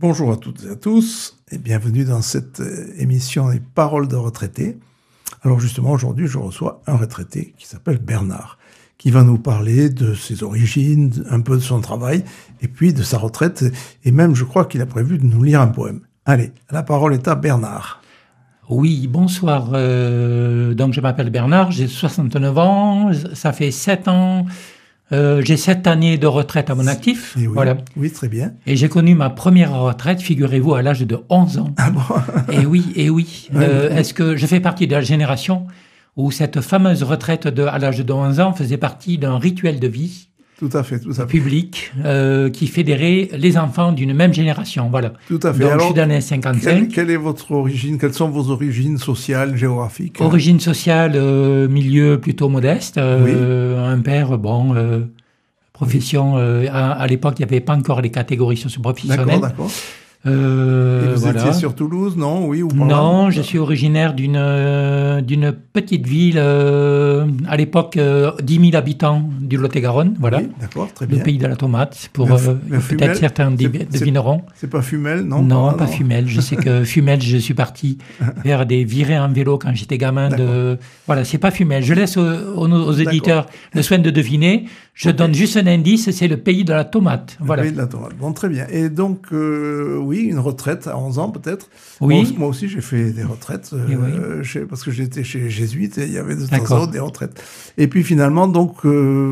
Bonjour à toutes et à tous et bienvenue dans cette émission des Paroles de retraités. Alors justement, aujourd'hui, je reçois un retraité qui s'appelle Bernard, qui va nous parler de ses origines, un peu de son travail, et puis de sa retraite, et même, je crois qu'il a prévu de nous lire un poème. Allez, la parole est à Bernard. Oui, bonsoir. Donc, je m'appelle Bernard, j'ai 69 ans, ça fait 7 ans, j'ai 7 années de retraite à mon actif. Et oui, voilà. Oui, très bien. Et j'ai connu ma première retraite, figurez-vous, à l'âge de 11 ans. Ah bon? Et oui. Est-ce que je fais partie de la génération où cette fameuse retraite à l'âge de 11 ans faisait partie d'un rituel de vie Tout à fait. public qui fédérait les enfants d'une même génération. Voilà. Tout à fait. Donc, alors, je suis dans les 55. Quelle est votre origine? Quelles sont vos origines sociales, géographiques? Origine sociale, milieu plutôt modeste. Un père, profession. À l'époque, il n'y avait pas encore les catégories socio-professionnelles. D'accord. Et vous étiez sur Toulouse, non? Oui ou pas? Non, je suis originaire d'une petite ville, à l'époque 10 000 habitants du Lot-et-Garonne, voilà. Oui, d'accord, très bien. Le pays de la tomate, pour mais peut-être certains devineront. C'est pas Fumel, non? Non, pas Fumel. Je sais que Fumel, je suis parti faire des virées en vélo quand j'étais gamin. Voilà, c'est pas Fumel. Je laisse aux éditeurs le soin de deviner. Je donne juste un indice, c'est le pays de la tomate. Voilà. Le pays de la tomate. Bon, très bien. Et donc, oui, une retraite à 11 ans peut-être. Oui. Moi aussi, j'ai fait des retraites, parce que j'étais chez les Jésuites et il y avait de temps en temps des retraites. Et puis finalement, donc,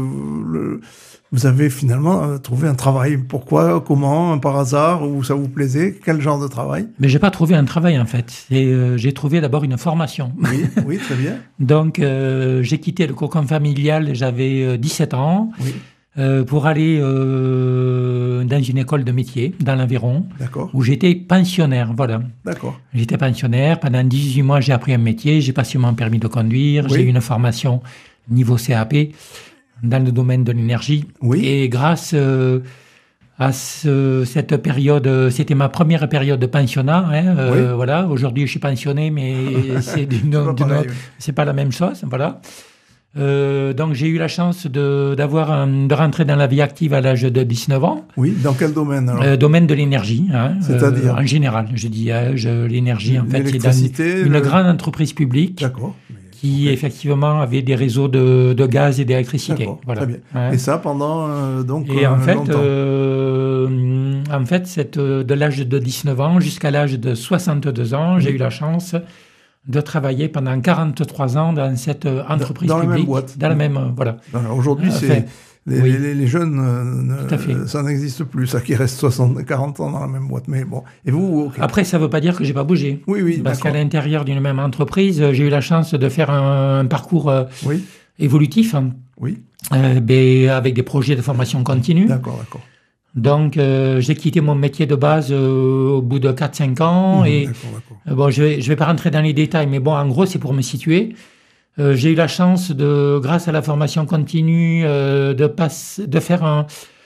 vous avez finalement trouvé un travail. Pourquoi? Comment? Par hasard? Ou ça vous plaisait? Quel genre de travail? Mais j'ai pas trouvé un travail en fait. J'ai trouvé d'abord une formation. Oui, très bien. Donc j'ai quitté le cocon familial, j'avais 17 ans, pour aller dans une école de métier dans l'Aveyron, où j'étais pensionnaire. Voilà. D'accord. J'étais pensionnaire. Pendant 18 mois, j'ai appris un métier, j'ai passé mon permis de conduire, j'ai eu une formation niveau CAP dans le domaine de l'énergie. Et grâce à cette période, c'était ma première période de pensionnat. Voilà. Aujourd'hui, je suis pensionné, mais c'est pas la même chose. Voilà. Donc, j'ai eu la chance de rentrer dans la vie active à l'âge de 19 ans. Oui, dans quel domaine alors? Domaine de l'énergie. C'est-à-dire en général, je dis l'énergie, en fait, c'est dans une grande entreprise publique. D'accord. Qui effectivement avait des réseaux de gaz et d'électricité. Voilà. Très bien. Et ça pendant longtemps. En fait, de l'âge de 19 ans jusqu'à l'âge de 62 ans, j'ai eu la chance de travailler pendant 43 ans dans cette entreprise publique. Dans la même boîte. Dans la même, voilà. Aujourd'hui, les jeunes, ça n'existe plus, ça qui reste 40 ans dans la même boîte. Mais bon. Et vous, Après, ça ne veut pas dire que j'ai pas bougé. Oui, parce qu'à l'intérieur d'une même entreprise, j'ai eu la chance de faire un parcours évolutif. Avec des projets de formation continue. D'accord. Donc, j'ai quitté mon métier de base au bout de 4-5 ans. Bon, je vais pas rentrer dans les détails, mais bon, en gros, c'est pour me situer. J'ai eu la chance grâce à la formation continue, de faire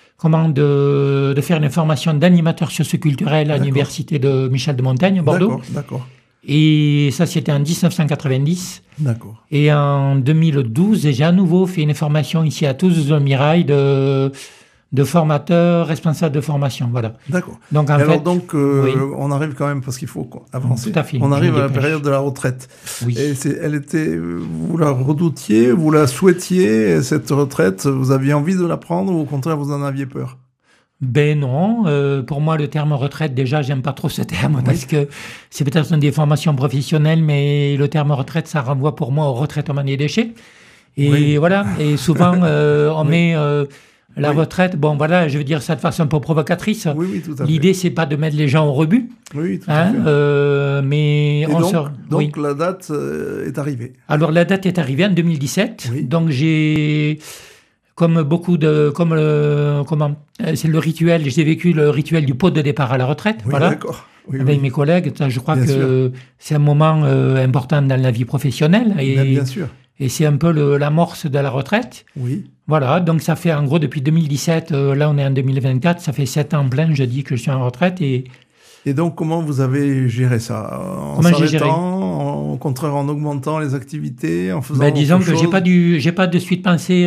une formation d'animateur socioculturel à l'université de Michel de Montaigne, à Bordeaux. D'accord. Et ça, c'était en 1990. D'accord. Et en 2012, j'ai à nouveau fait une formation ici à Toulouse-le-Mirail de formateur, responsable de formation, voilà. D'accord. Donc, on arrive quand même, parce qu'il faut avancer. Tout à fait. On arrive à la période de la retraite. Oui. Et vous la redoutiez, vous la souhaitiez, cette retraite, vous aviez envie de la prendre ou au contraire, vous en aviez peur? Ben non, pour moi le terme retraite, déjà j'aime pas trop ce terme parce que c'est peut-être une des formations professionnelles, mais le terme retraite, ça renvoie pour moi au retraitement des déchets. Et voilà, et souvent on met... la retraite, bon voilà, je veux dire ça de façon un peu provocatrice. Oui, tout à fait. L'idée, c'est pas de mettre les gens au rebut. Oui, tout à fait. Mais donc la date est arrivée. Alors la date est arrivée en 2017. Donc j'ai, c'est le rituel. J'ai vécu le rituel du pot de départ à la retraite. Voilà. D'accord. Avec mes collègues, je crois que c'est un moment important dans la vie professionnelle. Bien sûr. Et c'est un peu l'amorce de la retraite. Oui. Voilà, donc ça fait en gros depuis 2017, là on est en 2024, ça fait 7 ans plein, je dis que je suis en retraite. Et donc comment vous avez géré ça? Comment j'ai géré? Au contraire en augmentant les activités, en faisant disons autre que chose? j'ai pas de suite pensé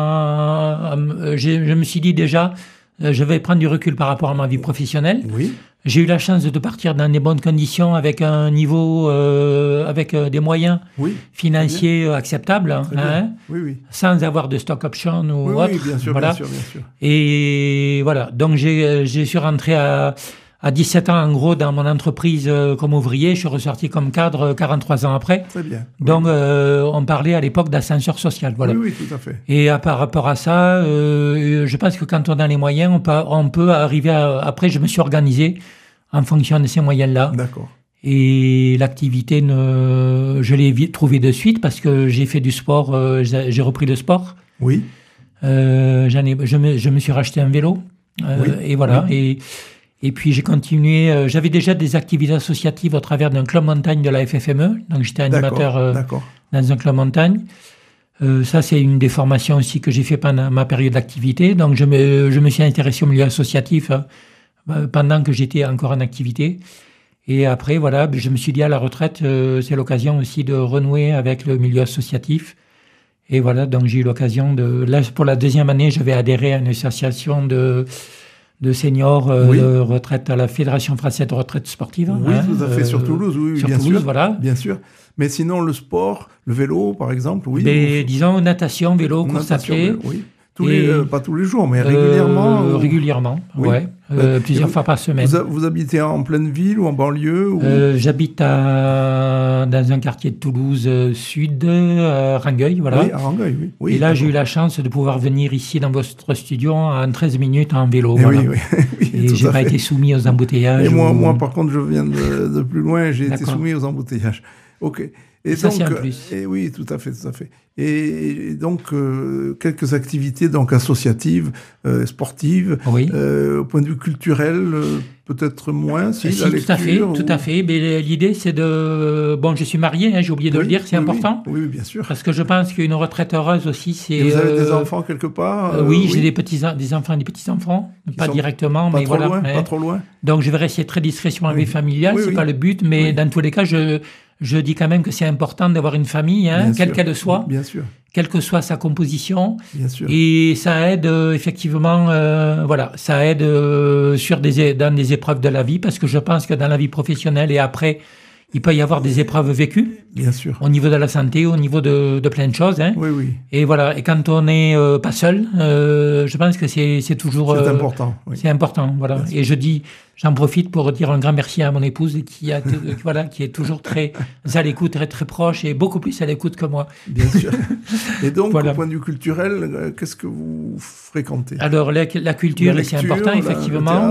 je me suis dit déjà, je vais prendre du recul par rapport à ma vie professionnelle. Oui. J'ai eu la chance de partir dans des bonnes conditions avec un niveau, avec des moyens financiers acceptables, sans avoir de stock option ou autre. Oui, bien sûr, voilà. bien sûr. Et voilà, donc je suis rentré à 17 ans en gros dans mon entreprise comme ouvrier, je suis ressorti comme cadre 43 ans après. Très bien. Donc on parlait à l'époque d'ascenseur social. Voilà. Oui, tout à fait. Et par rapport à ça, je pense que quand on a les moyens, on peut arriver après, je me suis organisé en fonction de ces moyens-là. D'accord. Et l'activité, je l'ai trouvée de suite parce que j'ai fait du sport, j'ai repris le sport. Oui. Je me suis racheté un vélo. Et voilà. Oui. Et puis j'ai continué. J'avais déjà des activités associatives au travers d'un club montagne de la FFME. Donc j'étais animateur dans un club montagne. Ça, c'est une des formations aussi que j'ai fait pendant ma période d'activité. Donc je me suis intéressé au milieu associatif pendant que j'étais encore en activité. Et après, voilà, je me suis dit à la retraite, c'est l'occasion aussi de renouer avec le milieu associatif. Et voilà, donc j'ai eu l'occasion là, pour la deuxième année, je vais adhérer à une association de seniors de retraite à la Fédération française de retraite sportive. Oui, tout à fait, sur Toulouse, oui, sur bien Toulouse, sûr. Voilà. Bien sûr. Mais sinon, le sport, le vélo, par exemple, oui. Mais, disons, natation, vélo, course à pied. Oui. Pas tous les jours, mais régulièrement. Régulièrement, plusieurs fois par semaine. Vous habitez en pleine ville ou en banlieue J'habite dans un quartier de Toulouse sud, à Rangueil, voilà. Oui, à Rangueil, oui. Et là, j'ai eu la chance de pouvoir venir ici dans votre studio en 13 minutes en vélo. Voilà. Oui, et j'ai pas été soumis aux embouteillages. Et moi, par contre, je viens de plus loin, j'ai été soumis aux embouteillages. Ok. Et ça, c'est un plus. Et oui, tout à fait. Et donc, quelques activités donc associatives, sportives. Oui. Au point de vue culturel, peut-être moins, si la lecture. Tout à fait. Mais l'idée, c'est de... Bon, je suis marié, j'ai oublié de le dire, c'est important. Oui, bien sûr. Parce que je pense qu'une retraite heureuse aussi, c'est... Et vous avez des enfants quelque part Oui, j'ai des enfants et des petits-enfants. Pas directement, mais voilà. Pas trop loin. Donc, je vais rester très discret sur ma vie familiale, c'est pas le but, mais dans tous les cas, je dis quand même que c'est important d'avoir une famille, quelle qu'elle soit, bien sûr, quelle que soit sa composition. Bien sûr. Et ça aide effectivement, ça aide dans des épreuves de la vie, parce que je pense que dans la vie professionnelle et après, il peut y avoir des épreuves vécues. Bien sûr. Au niveau de la santé, au niveau de plein de choses. Oui. Et voilà. Et quand on n'est pas seul, je pense que c'est toujours... C'est important. Oui. C'est important, voilà. Et j'en profite pour dire un grand merci à mon épouse qui est toujours très à l'écoute, très, très proche et beaucoup plus à l'écoute que moi. Bien sûr. Et donc, au point de vue culturel, qu'est-ce que vous fréquentez ? Alors, la culture, c'est important, effectivement.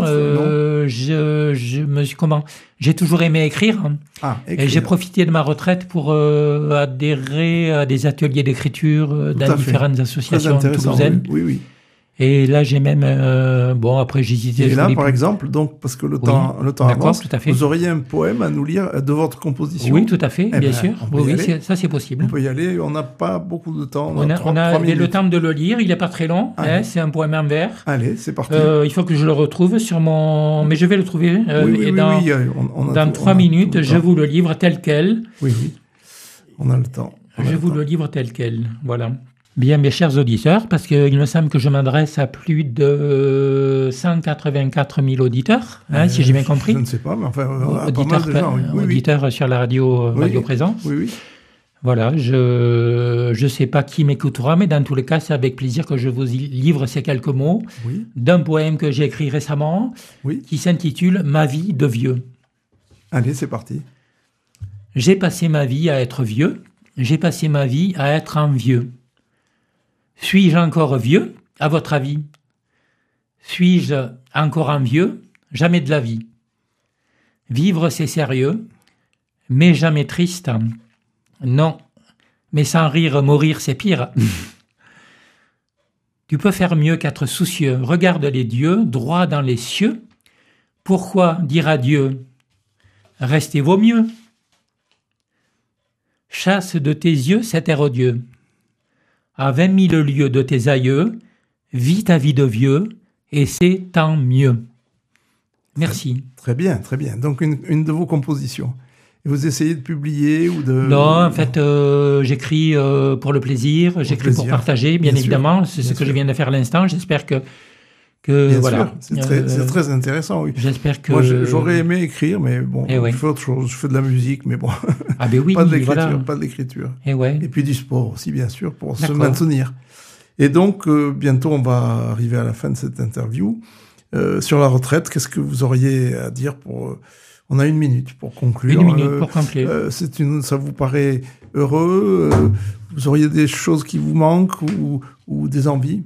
J'ai toujours aimé écrire. Écrire. Et j'ai profité de ma retraite pour adhérer à des ateliers d'écriture dans différentes associations toulousaines. Oui. Et là, j'ai même... après, j'hésitais. Et là, par exemple, donc, parce que le temps avance, tout à fait. vous auriez un poème à nous lire de votre composition. Oui, tout à fait, bien sûr. Oui, ça, c'est possible. On peut y aller, on n'a pas beaucoup de temps. On a le temps de le lire, il n'est pas très long. C'est un poème en vers. Allez, c'est parti. Il faut que je le retrouve sur mon... Mais je vais le trouver. Dans 3 minutes, je vous le livre tel quel. Oui, on a le temps. Je vous le livre tel quel, voilà. Bien, mes chers auditeurs, parce qu'il me semble que je m'adresse à plus de 184 000 auditeurs, si j'ai bien compris. Je ne sais pas, mais enfin, auditeurs, pas mal de gens. Auditeurs sur la radio Présence. Oui. Voilà, je ne sais pas qui m'écoutera, mais dans tous les cas, c'est avec plaisir que je vous livre ces quelques mots d'un poème que j'ai écrit récemment, qui s'intitule « Ma vie de vieux ». Allez, c'est parti. J'ai passé ma vie à être vieux, j'ai passé ma vie à être un vieux. Suis-je encore vieux, à votre avis ? Suis-je encore un vieux ? Jamais de la vie. Vivre, c'est sérieux, mais jamais triste. Non, mais sans rire, mourir, c'est pire. Tu peux faire mieux qu'être soucieux. Regarde les dieux, droit dans les cieux. Pourquoi dire adieu ? Rester vaut mieux. Chasse de tes yeux cet air odieux. À 20 000 lieues de tes aïeux, vis ta vie de vieux, et c'est tant mieux. Merci. Très bien. Donc, une de vos compositions. Et vous essayez de publier ou de... Non, en fait, j'écris pour le plaisir, j'écris pour partager, bien évidemment. C'est ce que je viens de faire à l'instant. J'espère que que Bien voilà. sûr, c'est très intéressant. Oui. J'espère que moi j'aurais aimé écrire, mais bon, je fais autre chose. Je fais de la musique, mais bon, ah ben oui, pas de l'écriture, voilà. pas de l'écriture. Et puis du sport aussi, bien sûr, pour se maintenir. Et donc bientôt on va arriver à la fin de cette interview. Sur la retraite, qu'est-ce que vous auriez à dire pour on a 1 minute pour conclure. 1 minute pour conclure. Ça vous paraît heureux? Vous auriez des choses qui vous manquent ou des envies?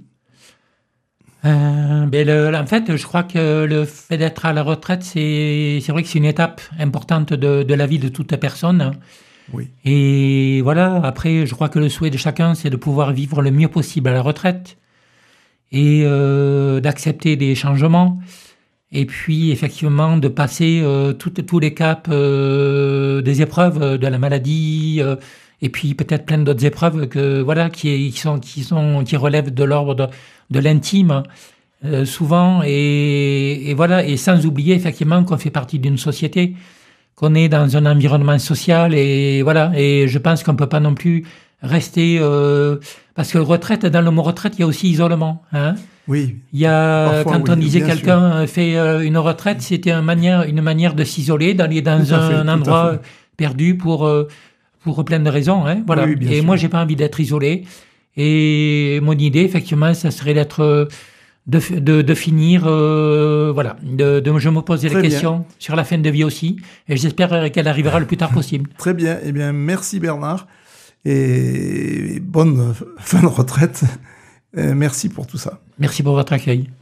En fait, je crois que le fait d'être à la retraite, c'est vrai que c'est une étape importante de la vie de toute personne. Oui. Et voilà, après, je crois que le souhait de chacun, c'est de pouvoir vivre le mieux possible à la retraite et d'accepter des changements. Et puis, effectivement, de passer tous les caps des épreuves de la maladie, et puis peut-être plein d'autres épreuves qui relèvent de l'ordre de l'intime, souvent. Et voilà, et sans oublier effectivement qu'on fait partie d'une société, qu'on est dans un environnement social, et voilà. Et je pense qu'on peut pas non plus rester parce que retraite, dans le mot retraite, il y a aussi isolement, hein. Oui. Il y a quand on disait quelqu'un fait une retraite, c'était une manière de s'isoler, d'aller dans un endroit perdu pour plein de raisons, hein. Voilà. Oui, et sûr. moi, j'ai pas envie d'être isolé. Et mon idée, effectivement, ça serait de finir, je me posais la question sur la fin de vie aussi, et j'espère qu'elle arrivera le plus tard possible. Très bien. Eh bien, merci Bernard, et bonne fin de retraite. Merci pour tout ça. Merci pour votre accueil.